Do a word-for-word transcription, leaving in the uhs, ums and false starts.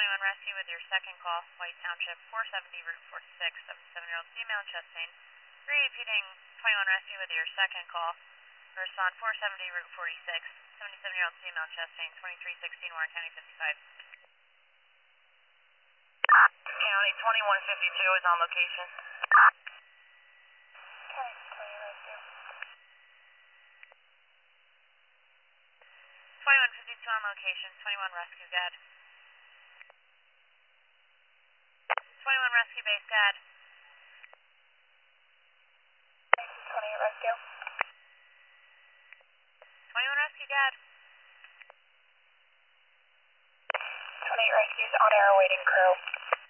twenty-one Rescue with your second call, White Township, four seventy, Route forty-six, seventy-seven-year-old female, chest pain. Repeating twenty-one Rescue with your second call, respond four seventy, Route forty-six, seventy-seven-year-old female, chest pain, twenty-three sixteen, Warren County, fifty-five. County twenty-one fifty-two is on location. County twenty Rescue. twenty-one fifty-two on location, twenty-one Rescue, G A D. twenty-one Rescue Base, G A D. twenty-eight Rescue. twenty-one Rescue, G A D. twenty-eight Rescue's on air awaiting crew.